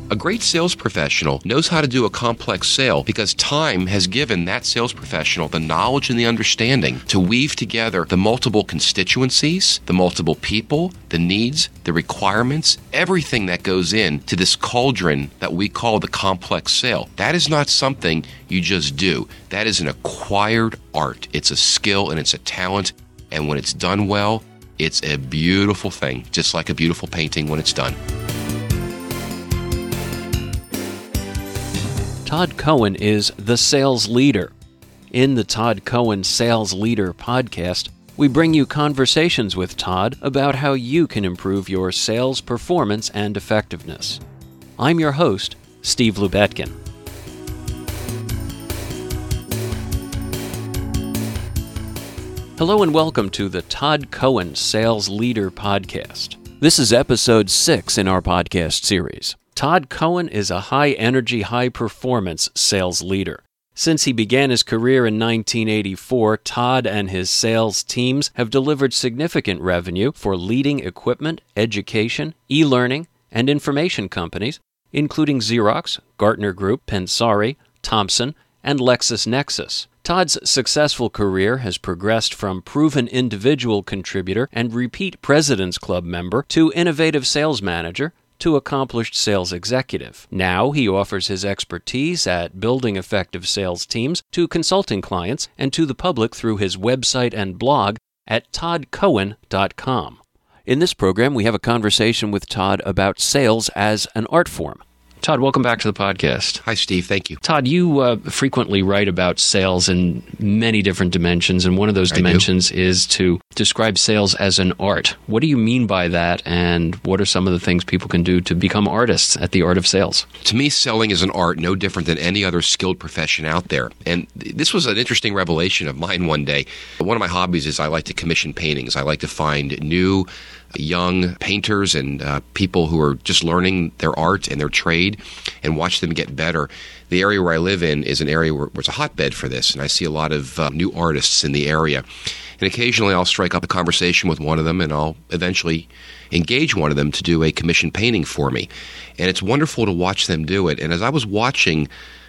A great sales professional knows how to do a complex sale because time has given that sales professional the knowledge and the understanding to weave together the multiple constituencies, the multiple people, the needs, the requirements, everything that goes into this cauldron that we call the complex sale. That is not something you just do. That is an acquired art. It's a skill and it's a talent. And when it's done well, it's a beautiful thing, just like a beautiful painting when it's done. Todd Cohen is the sales leader. In the Todd Cohen Sales Leader podcast, we bring you conversations with Todd about how you can improve your sales performance and effectiveness. I'm your host, Steve Lubetkin. Hello and welcome to the Todd Cohen Sales Leader podcast. This is episode 6 in our podcast series. Todd Cohen is a high-energy, high-performance sales leader. Since he began his career in 1984, Todd and his sales teams have delivered significant revenue for leading equipment, education, e-learning, and information companies, including Xerox, Gartner Group, Pensari, Thomson, and LexisNexis. Todd's successful career has progressed from proven individual contributor and repeat President's Club member to innovative sales manager, to accomplished sales executive. Now he offers his expertise at building effective sales teams to consulting clients and to the public through his website and blog at toddcohen.com. In this program, we have a conversation with Todd about sales as an art form. Todd, welcome back to the podcast. Hi, Steve. Thank you. Todd, you frequently write about sales in many different dimensions, and one of those dimensions is to describe sales as an art. What do you mean by that, and what are some of the things people can do to become artists at the art of sales? To me, selling is an art no different than any other skilled profession out there. And this was an interesting revelation of mine one day. One of my hobbies is I like to commission paintings. I like to find new young painters and people who are just learning their art and their trade and watch them get better. The area where I live in is an area where it's a hotbed for this, and I see a lot of new artists in the area. And occasionally I'll strike up a conversation with one of them, and I'll eventually engage one of them to do a commission painting for me. And it's wonderful to watch them do it. And as I was watching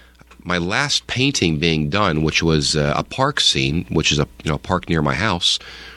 my last painting being done, which was a park scene, which is a park near my house,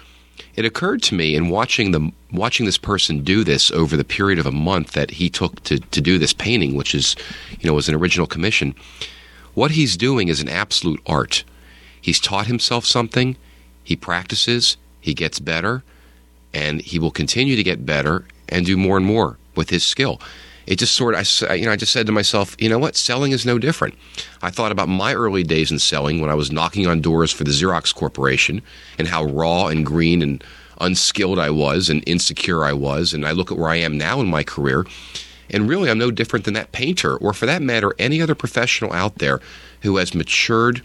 it occurred to me in watching this person do this over the period of a month that he took to do this painting, which is, was an original commission. What he's doing is an absolute art. He's taught himself something, he practices, he gets better, and he will continue to get better and do more and more with his skill. It just I just said to myself, you know what? Selling is no different. I thought about my early days in selling when I was knocking on doors for the Xerox Corporation and how raw and green and unskilled I was and insecure I was. And I look at where I am now in my career, and really I'm no different than that painter, or for that matter, any other professional out there who has matured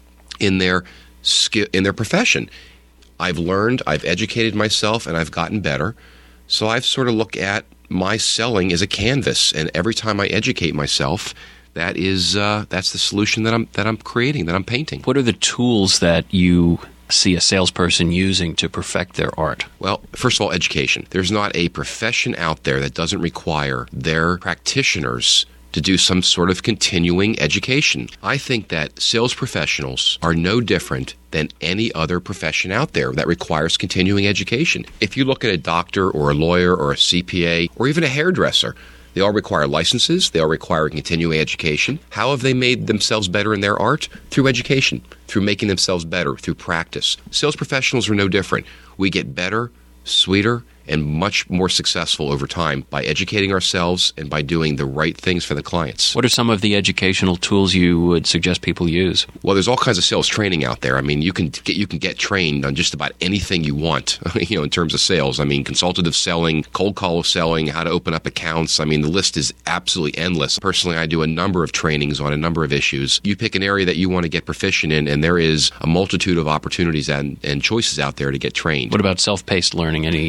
in their profession. I've learned, I've educated myself, and I've gotten better. So I've sort of looked at my selling is a canvas, and every time I educate myself, that's the solution that I'm creating, that I'm painting. What are the tools that you see a salesperson using to perfect their art? Well, first of all, education. There's not a profession out there that doesn't require their practitioners to do some sort of continuing education. I think that sales professionals are no different than any other profession out there that requires continuing education. If you look at a doctor or a lawyer or a CPA or even a hairdresser, they all require licenses, they all require continuing education. How have they made themselves better in their art? Through education, through making themselves better, through practice. Sales professionals are no different. We get better, sweeter, and much more successful over time by educating ourselves and by doing the right things for the clients. What are some of the educational tools you would suggest people use? Well, there's all kinds of sales training out there. I mean, you can get trained on just about anything you want, in terms of sales. I mean, consultative selling, cold call selling, how to open up accounts. I mean, the list is absolutely endless. Personally, I do a number of trainings on a number of issues. You pick an area that you want to get proficient in, and there is a multitude of opportunities and choices out there to get trained. What about self-paced learning? Any suggestions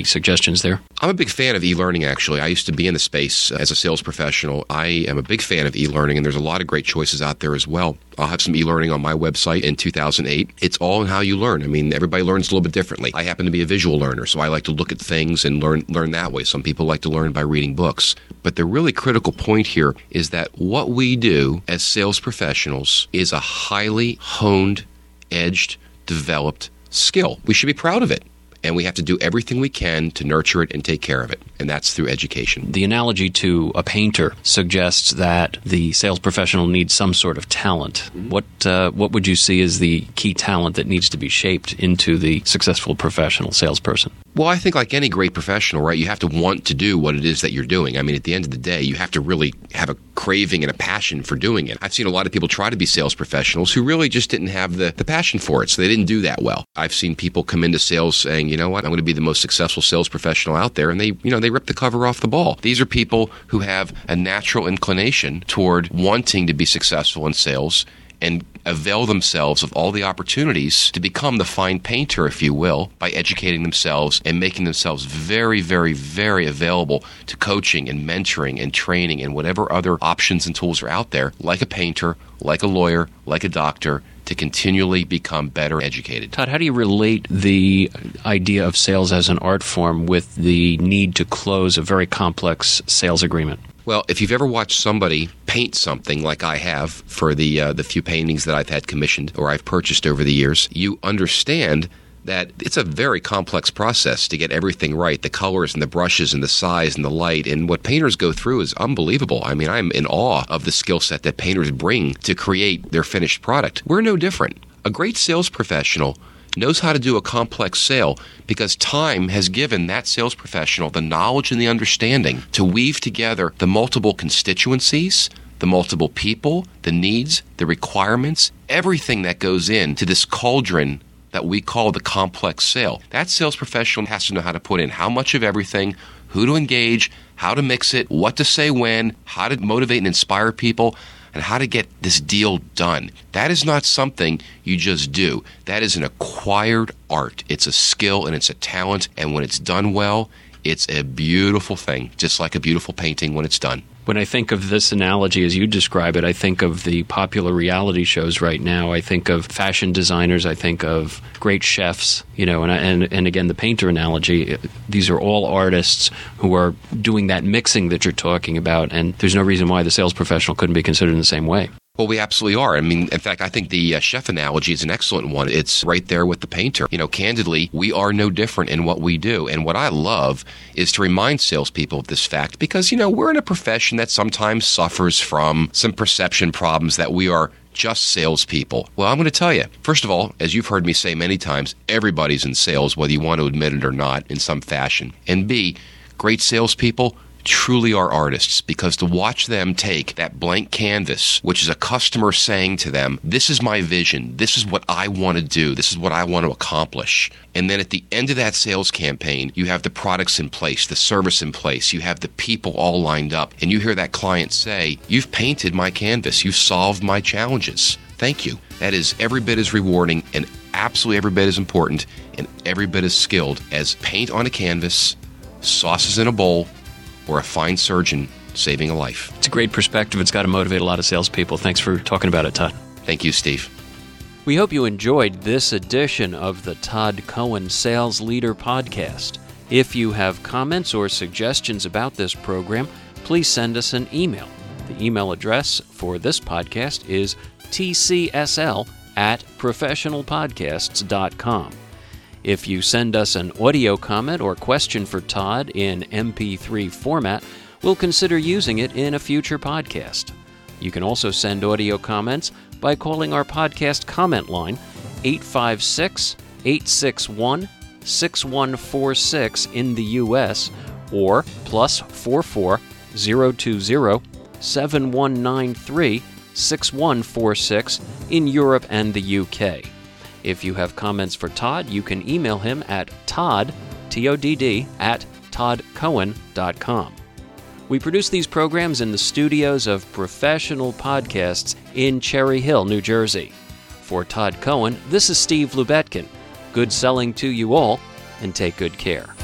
suggestions there? I'm a big fan of e-learning, actually. I used to be in the space as a sales professional. I am a big fan of e-learning, and there's a lot of great choices out there as well. I'll have some e-learning on my website in 2008. It's all in how you learn. I mean, everybody learns a little bit differently. I happen to be a visual learner, so I like to look at things and learn that way. Some people like to learn by reading books. But the really critical point here is that what we do as sales professionals is a highly honed, edged, developed skill. We should be proud of it. And we have to do everything we can to nurture it and take care of it. And that's through education. The analogy to a painter suggests that the sales professional needs some sort of talent. Mm-hmm. What would you see as the key talent that needs to be shaped into the successful professional salesperson? Well, I think like any great professional, right, you have to want to do what it is that you're doing. I mean, at the end of the day, you have to really have a craving and a passion for doing it. I've seen a lot of people try to be sales professionals who really just didn't have the passion for it, so they didn't do that well. I've seen people come into sales saying, you know what, I'm going to be the most successful sales professional out there, and they rip the cover off the ball. These are people who have a natural inclination toward wanting to be successful in sales and avail themselves of all the opportunities to become the fine painter, if you will, by educating themselves and making themselves very, very, very available to coaching and mentoring and training and whatever other options and tools are out there, like a painter, like a lawyer, like a doctor, to continually become better educated. Todd, how do you relate the idea of sales as an art form with the need to close a very complex sales agreement? Well, if you've ever watched somebody paint something like I have for the few paintings that I've had commissioned or I've purchased over the years, you understand that it's a very complex process to get everything right. The colors and the brushes and the size and the light and what painters go through is unbelievable. I mean, I'm in awe of the skill set that painters bring to create their finished product. We're no different. A great sales professional knows how to do a complex sale because time has given that sales professional the knowledge and the understanding to weave together the multiple constituencies, the multiple people, the needs, the requirements, everything that goes into this cauldron that we call the complex sale. That sales professional has to know how to put in how much of everything, who to engage, how to mix it, what to say when, how to motivate and inspire people, and how to get this deal done. That is not something you just do. That is an acquired art. It's a skill and it's a talent, and when it's done well, it's a beautiful thing, just like a beautiful painting when it's done. When I think of this analogy as you describe it, I think of the popular reality shows right now. I think of fashion designers. I think of great chefs, and again, the painter analogy. These are all artists who are doing that mixing that you're talking about, and there's no reason why the sales professional couldn't be considered in the same way. Well, we absolutely are. I mean, in fact, I think the chef analogy is an excellent one. It's right there with the painter. Candidly, we are no different in what we do. And what I love is to remind salespeople of this fact because, we're in a profession that sometimes suffers from some perception problems that we are just salespeople. Well, I'm going to tell you, first of all, as you've heard me say many times, everybody's in sales, whether you want to admit it or not, in some fashion. And B, great salespeople truly are artists because to watch them take that blank canvas, which is a customer saying to them, this is my vision, this is what I want to do, this is what I want to accomplish. And then at the end of that sales campaign, you have the products in place, the service in place, you have the people all lined up, and you hear that client say, you've painted my canvas, you've solved my challenges. Thank you. That is every bit as rewarding and absolutely every bit as important and every bit as skilled as paint on a canvas, sauces in a bowl, or a fine surgeon saving a life. It's a great perspective. It's got to motivate a lot of salespeople. Thanks for talking about it, Todd. Thank you, Steve. We hope you enjoyed this edition of the Todd Cohen Sales Leader Podcast. If you have comments or suggestions about this program, please send us an email. The email address for this podcast is tcsl@professionalpodcasts.com. If you send us an audio comment or question for Todd in MP3 format, we'll consider using it in a future podcast. You can also send audio comments by calling our podcast comment line, 856-861-6146 in the U.S. or +44 020 7193 6146 in Europe and the UK. If you have comments for Todd, you can email him at Todd, T-O-D-D, @toddcohen.com. We produce these programs in the studios of Professional Podcasts in Cherry Hill, New Jersey. For Todd Cohen, this is Steve Lubetkin. Good selling to you all, and take good care.